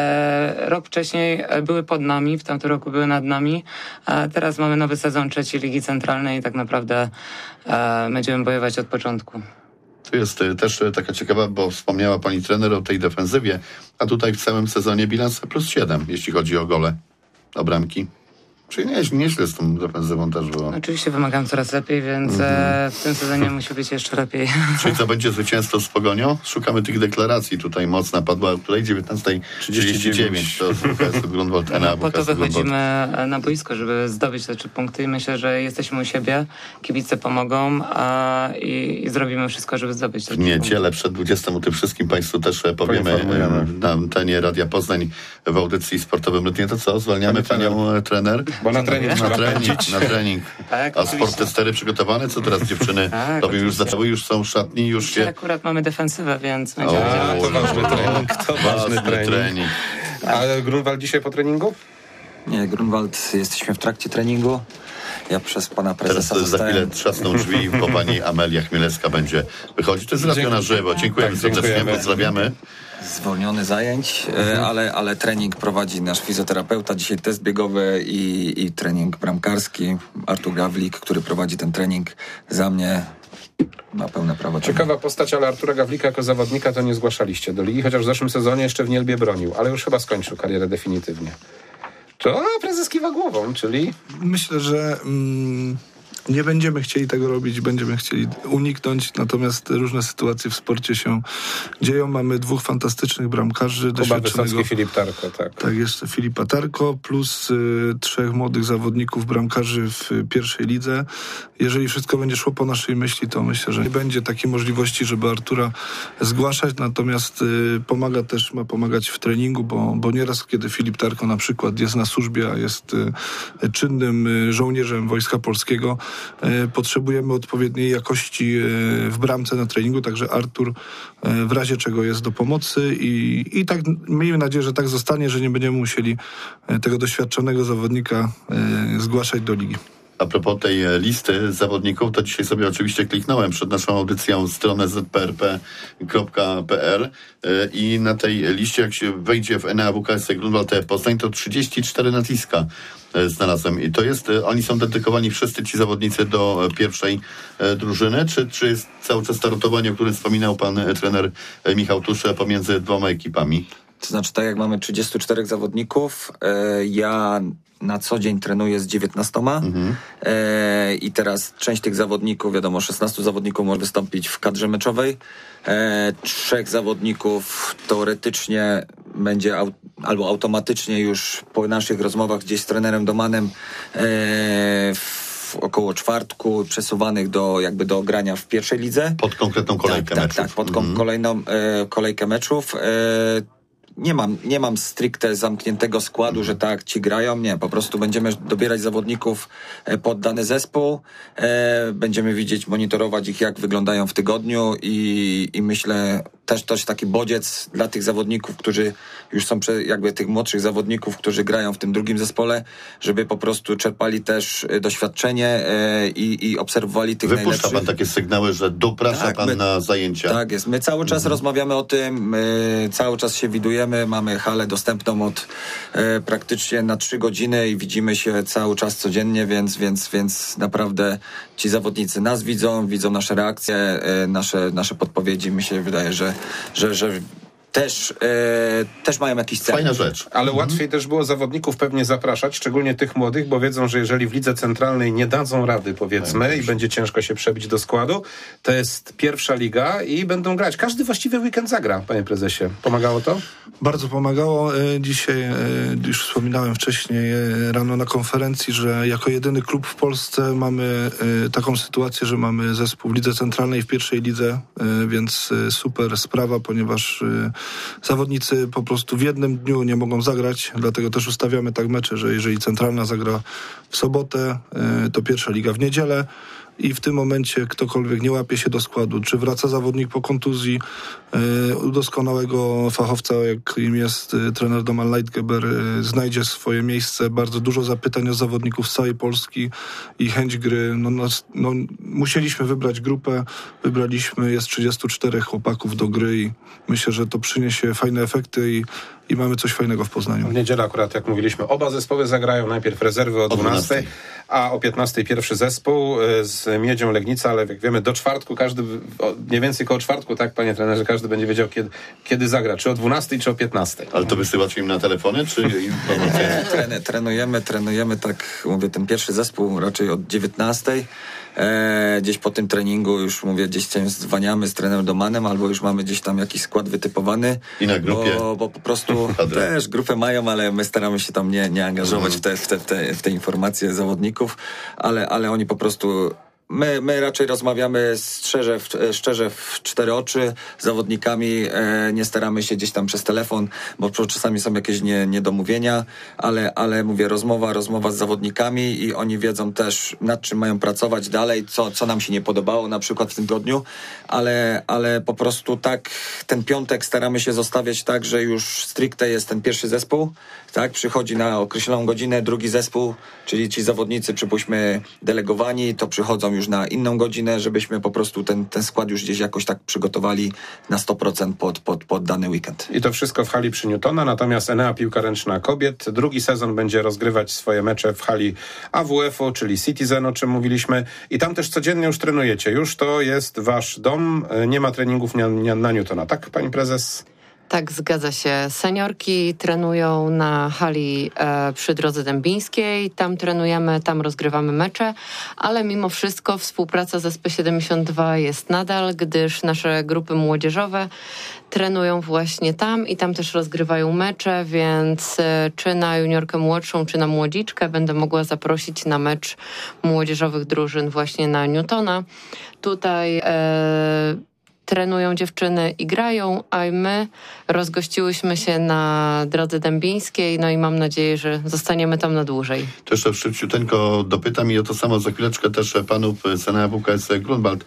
E, rok wcześniej były pod nami, w tamtym roku były nad nami, a teraz mamy nowy sezon trzeciej Ligi Centralnej i tak naprawdę e, będziemy bojować od początku. Tu jest y, też y, taka ciekawa, bo wspomniała pani trener o tej defensywie, a tutaj w całym sezonie bilans plus siedem, jeśli chodzi o gole, o bramki. Czyli nie, nieźle z tą defensywą też było. Oczywiście wymagam coraz lepiej, więc mm-hmm. e, w tym sezonie musi być jeszcze lepiej. Czyli co, będzie zwycięstwo z Pogonią? Szukamy tych deklaracji. Tutaj mocna padła, o której dziewiętnasta trzydzieści dziewięć. To jest Grunwald N A. No, po to wychodzimy na boisko, żeby zdobyć te trzy punkty i myślę, że jesteśmy u siebie, kibice pomogą a, i, i zrobimy wszystko, żeby zdobyć te w niedzielę przed dwudziestą o tym wszystkim Państwu też powiemy na antenie Radia Poznań w audycji sportowym Letnie. To co, zwalniamy panią trener? Bo na trening na trening, na trening. Tak, a sportestery przygotowane? Co teraz dziewczyny tak, robią? Już zaczęły, już są w szatni, już się... Akurat mamy defensywę, więc... O, to ważny trening, to ważny trening. trening. A Grunwald dzisiaj po treningu? Nie, Grunwald, jesteśmy w trakcie treningu. Ja przez pana prezesa Teraz zostałem... za chwilę trzasną drzwi, bo pani Amelia Chmielewska będzie wychodzić. To jest radio na żywo. Dziękujemy tak, serdecznie, dziękujemy. pozdrawiamy. Zwolniony zajęć, mhm. ale, ale trening prowadzi nasz fizjoterapeuta. Dzisiaj test biegowy i, i trening bramkarski. Artur Gawlik, który prowadzi ten trening za mnie, ma pełne prawo. Ciekawa postać, ale Artura Gawlika jako zawodnika to nie zgłaszaliście do ligi, chociaż w zeszłym sezonie jeszcze w Nielbie bronił, ale już chyba skończył karierę definitywnie. To prezes kiwa głową, czyli... Myślę, że mm, nie będziemy chcieli tego robić, będziemy chcieli uniknąć, natomiast różne sytuacje w sporcie się dzieją. Mamy dwóch fantastycznych bramkarzy. Kuba Wysocki, Filip Tarko, tak. Tak, jeszcze Filipa Tarko, plus y, trzech młodych zawodników bramkarzy w y, pierwszej lidze. Jeżeli wszystko będzie szło po naszej myśli, to myślę, że nie będzie takiej możliwości, żeby Artura zgłaszać, natomiast y, pomaga też, ma pomagać w treningu, bo, bo nieraz, kiedy Filip Tarko na przykład jest na służbie, a jest y, czynnym y, żołnierzem Wojska Polskiego, y, potrzebujemy odpowiedniej jakości y, w bramce na treningu, także Artur y, w razie czego jest do pomocy i, i tak miejmy nadzieję, że tak zostanie, że nie będziemy musieli y, tego doświadczonego zawodnika y, zgłaszać do ligi. A propos tej listy zawodników, to dzisiaj sobie oczywiście kliknąłem przed naszą audycją stronę z p r p kropka p l i na tej liście, jak się wejdzie w N A W K S Grunwald Poznań, to trzydzieści cztery nazwiska znalazłem. I to jest, oni są dedykowani wszyscy ci zawodnicy do pierwszej drużyny, czy, czy jest cały czas to rotowanie, o którym wspominał pan trener Michał Tusze pomiędzy dwoma ekipami? To znaczy, tak jak mamy trzydziestu czterech zawodników, e, ja na co dzień trenuję z dziewiętnastoma mhm. e, i teraz część tych zawodników, wiadomo, szesnastu zawodników może wystąpić w kadrze meczowej, e, trzech zawodników teoretycznie będzie au, albo automatycznie już po naszych rozmowach gdzieś z trenerem Domanem e, w około czwartku przesuwanych do jakby do grania w pierwszej lidze. Pod konkretną kolejkę tak, meczów. Tak, tak, pod mhm. kolejną e, kolejkę meczów. E, Nie mam, nie mam stricte zamkniętego składu, że tak ci grają. Nie, po prostu będziemy dobierać zawodników pod dany zespół. E, będziemy widzieć, monitorować ich, jak wyglądają w tygodniu i, i myślę, też też taki bodziec dla tych zawodników, którzy już są prze, jakby tych młodszych zawodników, którzy grają w tym drugim zespole, żeby po prostu czerpali też doświadczenie e, i, i obserwowali tych Wypuszcza najlepszych. pan takie sygnały, że doprasza tak, pan my, na zajęcia. Tak jest. My cały czas mhm. rozmawiamy o tym, my cały czas się widujemy. Mamy halę dostępną od e, praktycznie na trzy godziny i widzimy się cały czas codziennie, więc, więc, więc naprawdę ci zawodnicy nas widzą, widzą nasze reakcje, e, nasze, nasze podpowiedzi. Mi się wydaje, że, że, że też, e, też mają jakiś cel. Fajna rzecz. Ale mhm. łatwiej też było zawodników pewnie zapraszać, szczególnie tych młodych, bo wiedzą, że jeżeli w lidze centralnej nie dadzą rady, powiedzmy, i będzie ciężko się przebić do składu, to jest pierwsza liga i będą grać. Każdy właściwie weekend zagra, panie prezesie. Pomagało to? Bardzo pomagało. Dzisiaj, już wspominałem wcześniej rano na konferencji, że jako jedyny klub w Polsce mamy taką sytuację, że mamy zespół w lidze centralnej w pierwszej lidze, więc super sprawa, ponieważ zawodnicy po prostu w jednym dniu nie mogą zagrać, dlatego też ustawiamy tak mecze, że jeżeli centralna zagra w sobotę, to pierwsza liga w niedzielę. I w tym momencie ktokolwiek nie łapie się do składu, czy wraca zawodnik po kontuzji, yy, u doskonałego fachowca, jak im jest yy, trener Doman Leitgeber, yy, znajdzie swoje miejsce. Bardzo dużo zapytań o zawodników z całej Polski i chęć gry. No, no, no, musieliśmy wybrać grupę, wybraliśmy, jest trzydziestu czterech chłopaków do gry i myślę, że to przyniesie fajne efekty i I mamy coś fajnego w Poznaniu. W niedzielę akurat, jak mówiliśmy, oba zespoły zagrają. Najpierw rezerwy o dwunastej, a o piętnastej pierwszy zespół z z Miedzią Legnica, ale jak wiemy, do czwartku każdy, o, mniej więcej koło czwartku, tak, panie trenerze, każdy będzie wiedział, kiedy, kiedy zagra, czy o dwunastej, czy o piętnastej. Ale to wysyłacie im na telefony, czy informacje? Tren, trenujemy, trenujemy, tak mówię, ten pierwszy zespół raczej od dziewiętnastej. E, gdzieś po tym treningu już mówię, gdzieś zwaniamy z trenerem Domanem, albo już mamy gdzieś tam jakiś skład wytypowany. I na grupie. Bo, bo po prostu też grupę mają, ale my staramy się tam nie, nie angażować mm. w, te, w, te, w, te, w te informacje zawodników, ale, ale oni po prostu... My, my raczej rozmawiamy szczerze, szczerze w cztery oczy z zawodnikami, e, nie staramy się gdzieś tam przez telefon, bo czasami są jakieś nie, niedomówienia, ale, ale mówię, rozmowa, rozmowa z zawodnikami i oni wiedzą też, nad czym mają pracować dalej, co, co nam się nie podobało na przykład w tym tygodniu, ale, ale po prostu tak ten piątek staramy się zostawiać tak, że już stricte jest ten pierwszy zespół, tak, przychodzi na określoną godzinę, drugi zespół, czyli ci zawodnicy, przypuśćmy, delegowani, to przychodzą już na inną godzinę, żebyśmy po prostu ten, ten skład już gdzieś jakoś tak przygotowali na sto procent pod, pod, pod dany weekend. I to wszystko w hali przy Newtona, natomiast Enea Piłka Ręczna Kobiet drugi sezon będzie rozgrywać swoje mecze w hali A W F-u, czyli Citizen, o czym mówiliśmy, i tam też codziennie już trenujecie. Już to jest wasz dom, nie ma treningów na, na, na Newtona, tak, pani prezes? Tak, zgadza się. Seniorki trenują na hali e, przy Drodze Dębińskiej. Tam trenujemy, tam rozgrywamy mecze, ale mimo wszystko współpraca z S P siedemdziesiąt dwa jest nadal, gdyż nasze grupy młodzieżowe trenują właśnie tam i tam też rozgrywają mecze, więc e, czy na juniorkę młodszą, czy na młodziczkę będę mogła zaprosić na mecz młodzieżowych drużyn właśnie na Newtona. Tutaj e, trenują dziewczyny i grają, a my rozgościłyśmy się na Drodze Dębińskiej, no i mam nadzieję, że zostaniemy tam na dłużej. To jeszcze szybciuteńko dopytam i o to samo za chwileczkę też panów z Enea W K S Grunwald,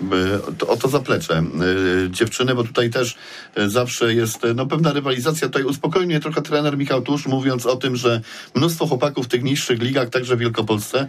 o to zaplecze. Dziewczyny, bo tutaj też zawsze jest no, pewna rywalizacja. Tutaj uspokoi mnie trochę trener Michał Tusz, mówiąc o tym, że mnóstwo chłopaków w tych niższych ligach, także w Wielkopolsce,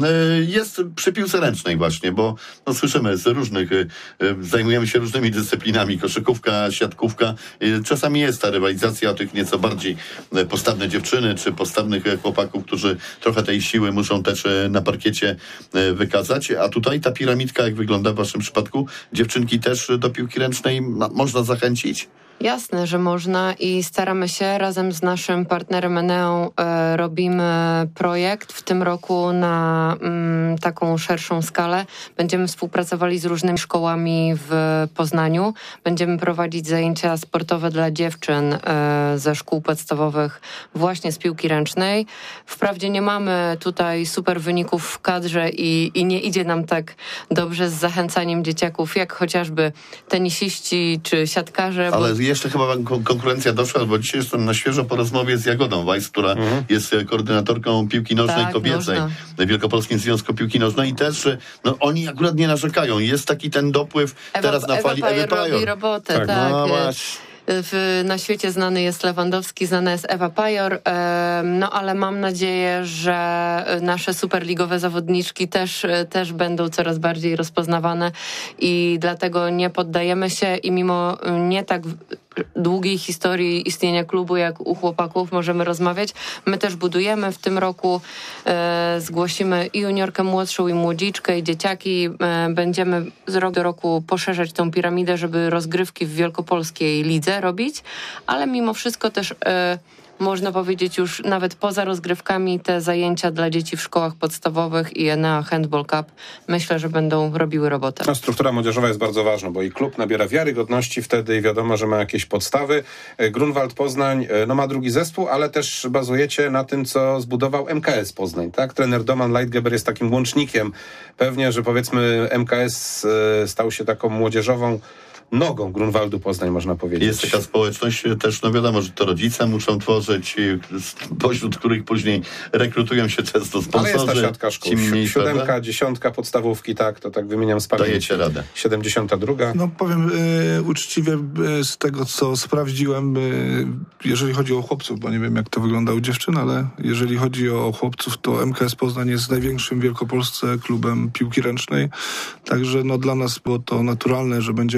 jest przy piłce ręcznej właśnie, bo no, słyszymy z różnych, zajmujemy się różnymi dyscyplinami, koszykówka, siatkówka. Czasami jest ta rywalizacja o tych nieco bardziej postawne dziewczyny, czy postawnych chłopaków, którzy trochę tej siły muszą też na parkiecie wykazać. A tutaj ta piramidka, jak wygląda w waszym przypadku, dziewczynki też do piłki ręcznej można zachęcić? Jasne, że można i staramy się razem z naszym partnerem Eneą e, robimy projekt w tym roku na mm, taką szerszą skalę. Będziemy współpracowali z różnymi szkołami w Poznaniu. Będziemy prowadzić zajęcia sportowe dla dziewczyn e, ze szkół podstawowych właśnie z piłki ręcznej. Wprawdzie nie mamy tutaj super wyników w kadrze i, i nie idzie nam tak dobrze z zachęcaniem dzieciaków, jak chociażby tenisiści czy siatkarze. Ale bo... jeszcze chyba konkurencja doszła, bo dzisiaj jestem na świeżo po rozmowie z Jagodą Weiss, która mhm. jest koordynatorką piłki nożnej tak, kobiecej w Wielkopolskim Związku Piłki Nożnej i też no, oni akurat nie narzekają. Jest taki ten dopływ Ewa, teraz na Ewa fali Pajor Ewy Pajor. robi robotę, tak. tak. No, właśnie. W, na świecie znany jest Lewandowski, znana jest Ewa Pajor, e, no ale mam nadzieję, że nasze superligowe zawodniczki też, też będą coraz bardziej rozpoznawane i dlatego nie poddajemy się i mimo nie tak długiej historii istnienia klubu jak u chłopaków możemy rozmawiać. My też budujemy w tym roku, e, zgłosimy i juniorkę młodszą, i młodziczkę, i dzieciaki. E, będziemy z roku do roku poszerzać tą piramidę, żeby rozgrywki w wielkopolskiej lidze robić, ale mimo wszystko też e, można powiedzieć już nawet poza rozgrywkami te zajęcia dla dzieci w szkołach podstawowych i Enea Handball Cup myślę, że będą robiły robotę. No, struktura młodzieżowa jest bardzo ważna, bo i klub nabiera wiarygodności wtedy i wiadomo, że ma jakieś podstawy. Grunwald Poznań no, ma drugi zespół, ale też bazujecie na tym, co zbudował M K S Poznań, tak? Trener Doman Leitgeber jest takim łącznikiem. Pewnie, że powiedzmy M K S stał się taką młodzieżową nogą Grunwaldu Poznań, można powiedzieć. Jest taka społeczność też, no wiadomo, że to rodzice muszą tworzyć, pośród których później rekrutują się często sponsorzy. Ale jest ta siatka szkół. Mniej, Siódemka, prawda? dziesiątka, podstawówki, tak, to tak wymieniam z pamięci. Dajecie radę. Siedemdziesiąta druga. No powiem y, uczciwie y, z tego, co sprawdziłem, y, jeżeli chodzi o chłopców, bo nie wiem, jak to wygląda u dziewczyn, ale jeżeli chodzi o chłopców, to M K S Poznań jest największym w Wielkopolsce klubem piłki ręcznej, także no dla nas było to naturalne, że będziemy chcieli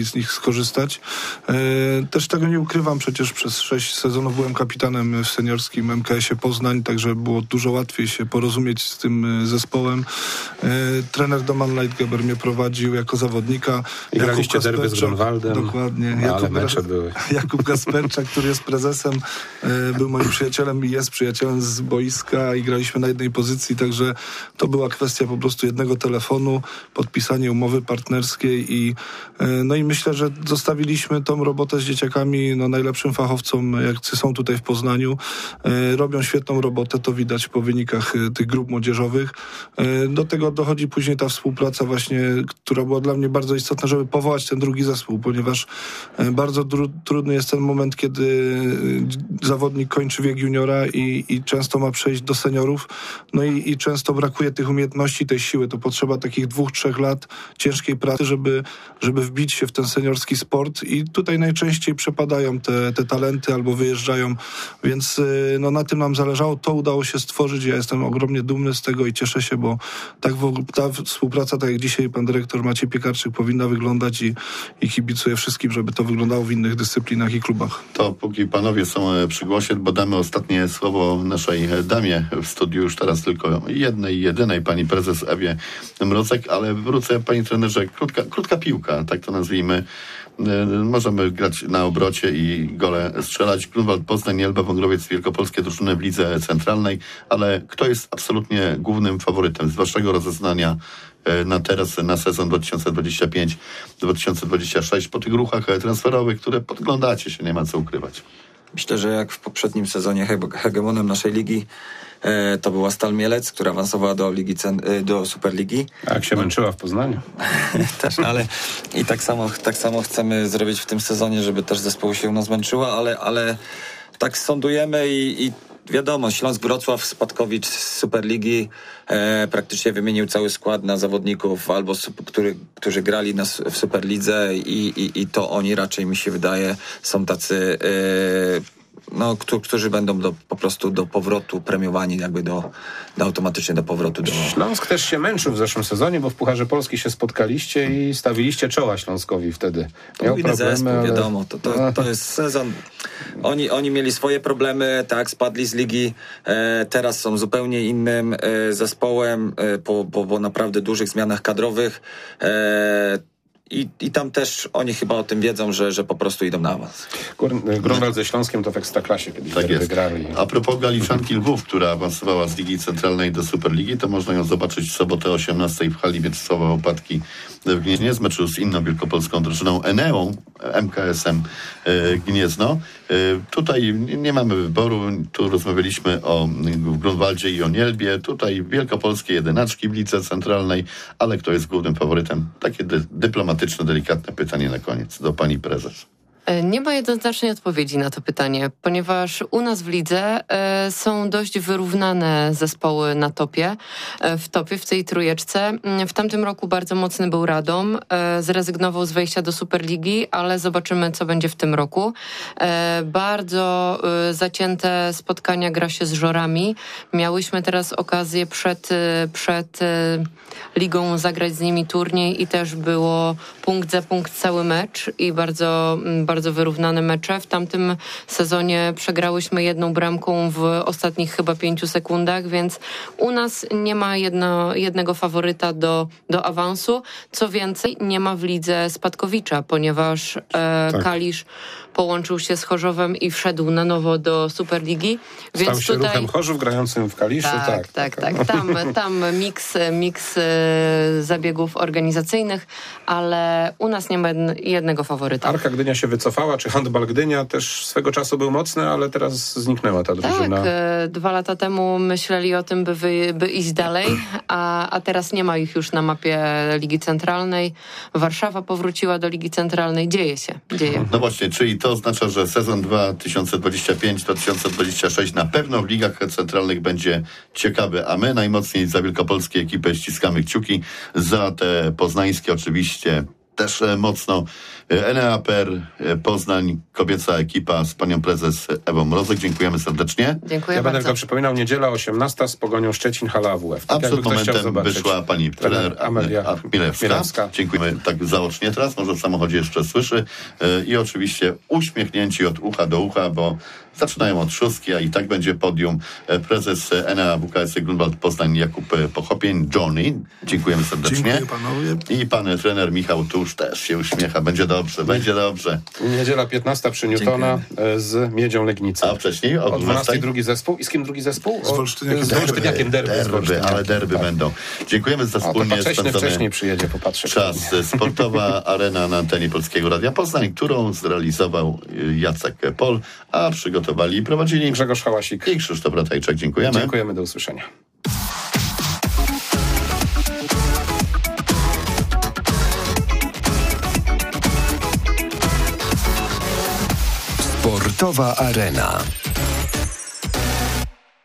chcieli z nich skorzystać. Też tego nie ukrywam, przecież przez sześć sezonów byłem kapitanem w seniorskim M K S-ie Poznań, także było dużo łatwiej się porozumieć z tym zespołem. Trener Doman Leitgeber mnie prowadził jako zawodnika. I graliście derby z Grunwaldem. Dokładnie. No, ale Jakub, mecze były. Jakub Gasperczak, który jest prezesem, był moim przyjacielem i jest przyjacielem z boiska i graliśmy na jednej pozycji, także to była kwestia po prostu jednego telefonu, podpisanie umowy partnerskiej i no i myślę, że zostawiliśmy tą robotę z dzieciakami no, najlepszym fachowcom, jak są tutaj w Poznaniu. Robią świetną robotę, to widać po wynikach tych grup młodzieżowych. Do tego dochodzi później ta współpraca właśnie, która była dla mnie bardzo istotna, żeby powołać ten drugi zespół, ponieważ bardzo dru- trudny jest ten moment, kiedy zawodnik kończy wiek juniora i, i często ma przejść do seniorów, no i, i często brakuje tych umiejętności, tej siły. To potrzeba takich dwóch, trzech lat ciężkiej pracy, żeby, żeby wbić się w ten seniorski sport i tutaj najczęściej przepadają te, te talenty albo wyjeżdżają, więc no, na tym nam zależało. To udało się stworzyć. Ja jestem ogromnie dumny z tego i cieszę się, bo tak w, ta współpraca, tak jak dzisiaj pan dyrektor Maciej Piekarczyk powinna wyglądać i, i kibicuję wszystkim, żeby to wyglądało w innych dyscyplinach i klubach. To póki panowie są przy głosie, bo damy ostatnie słowo naszej damie w studiu, już teraz tylko jednej, jedynej, pani prezes Ewie Mrozek, ale wrócę, panie trenerze, krótka, krótka piłka, tak to nazwijmy. Możemy grać na obrocie i gole strzelać. Grunwald Poznań, Elba Wągrowiec, wielkopolskie drużyny w lidze centralnej, ale kto jest absolutnie głównym faworytem z waszego rozeznania na teraz, na sezon dwa tysiące dwudziesty piąty dwa tysiące dwudziesty szósty po tych ruchach transferowych, które podglądacie się, nie ma co ukrywać? Myślę, że jak w poprzednim sezonie hegemonem naszej ligi e, to była Stal Mielec, która awansowała do ligi cen, e, do Superligi. A jak się no. męczyła w Poznaniu. Też, ale i tak samo, tak samo chcemy zrobić w tym sezonie, żeby też zespołu się u nas męczyła, ale, ale tak sądujemy i, i wiadomo, Śląsk Wrocław, Spadkowicz z Superligi e, praktycznie wymienił cały skład na zawodników, albo który, którzy grali na, w Superlidze i, i, i to oni raczej, mi się wydaje, są tacy e, no, którzy będą do, po prostu do powrotu premiowani, jakby do, do automatycznie do powrotu. Do... Śląsk też się męczył w zeszłym sezonie, bo w Pucharze Polski się spotkaliście i stawiliście czoła Śląskowi wtedy. Miał problemy, zespół, ale... wiadomo, to, to, to jest sezon. Oni, oni mieli swoje problemy, tak, spadli z ligi, e, teraz są zupełnie innym e, zespołem e, po, po, po naprawdę dużych zmianach kadrowych. E, I, I tam też oni chyba o tym wiedzą, że, że po prostu idą na awans. Grunwald ze Śląskiem to w Ekstraklasie kiedyś tak wygrali. A propos Galiczanki Lwów, która awansowała z Ligi Centralnej do Superligi, to można ją zobaczyć w sobotę o osiemnastej w hali Mieczysława Opatki w Gnieźnie z meczu z inną wielkopolską drużyną Eneą, M K S-em e, Gniezno. E, tutaj nie mamy wyboru, tu rozmawialiśmy o Grunwaldzie i o Nielbie, tutaj wielkopolskie jedynaczki w Lidze Centralnej, ale kto jest głównym faworytem? Takie dy- dyplomatyczne, delikatne pytanie na koniec do pani prezes. Nie ma jednoznacznej odpowiedzi na to pytanie, ponieważ u nas w lidze e, są dość wyrównane zespoły na topie, e, w topie, w tej trójeczce. W tamtym roku bardzo mocny był Radom, e, zrezygnował z wejścia do Superligi, ale zobaczymy, co będzie w tym roku. E, bardzo e, zacięte spotkania gra się z Żorami. Miałyśmy teraz okazję przed, przed e, ligą zagrać z nimi turniej i też było punkt za punkt cały mecz i bardzo bardzo wyrównane mecze. W tamtym sezonie przegrałyśmy jedną bramką w ostatnich chyba pięciu sekundach, więc u nas nie ma jedno, jednego faworyta do, do awansu. Co więcej, nie ma w lidze Spadkowicza, ponieważ e, tak. Kalisz połączył się z Chorzowem i wszedł na nowo do Superligi. Stał więc się tutaj... ruchem Chorzów grającym w Kaliszu. Tak, tak, tak. tak. Tam, tam miks, miks zabiegów organizacyjnych, ale u nas nie ma jednego faworyta. Arka Gdynia się wycofała, czy Handbal Gdynia też swego czasu był mocny, ale teraz zniknęła ta drużyna. Tak, dwa lata temu myśleli o tym, by, wy, by iść dalej, a, a teraz nie ma ich już na mapie Ligi Centralnej. Warszawa powróciła do Ligi Centralnej. Dzieje się, dzieje. No właśnie, czyli to oznacza, że sezon dwa tysiące dwudziesty piąty dwa tysiące dwudziesty szósty na pewno w ligach centralnych będzie ciekawy, a my najmocniej za wielkopolskie ekipy ściskamy kciuki, za te poznańskie oczywiście też mocno. Enea P R Poznań, kobieca ekipa z panią prezes Ewą Mrozek. Dziękujemy serdecznie. Dziękuję Ja bardzo. będę tylko przypominał, niedziela osiemnasta z Pogonią Szczecin, hala A W F. A Tak przed jakby ktoś chciał momentem zobaczyć. wyszła pani trener Amelia Milewska. Milewska. Dziękujemy tak zaocznie teraz, może w samochodzie jeszcze słyszy. Yy, I oczywiście uśmiechnięci od ucha do ucha, bo zaczynają od szóstki, a i tak będzie podium. Yy, Prezes Enea W K S Grunwald Poznań Jakub Pochopień, Johnny. Dziękujemy serdecznie. Dziękuję panowie. I pan trener Michał Tusz też się uśmiecha. Będzie dobrze, będzie dobrze. Niedziela piętnasta przy Newtona e, z Miedzią Legnica. A wcześniej o O dwunastej dwunastej drugi zespół. I z kim drugi zespół? Z Wolsztyniakiem Z derby. Wolsztyniakiem derby. z Derby, Wolsztyniakiem, ale derby tak. będą. Dziękujemy za O, to wspólnie Pacześny spędzony wcześniej przyjedzie, popatrzę. czas. Sportowa Arena na antenie Polskiego Radia Poznań, którą zrealizował Jacek Pol, a przygotowali i prowadzili Grzegorz Hałasik. i Krzysztof Ratajczak. Dziękujemy. Dziękujemy, do usłyszenia. Sportowa Arena.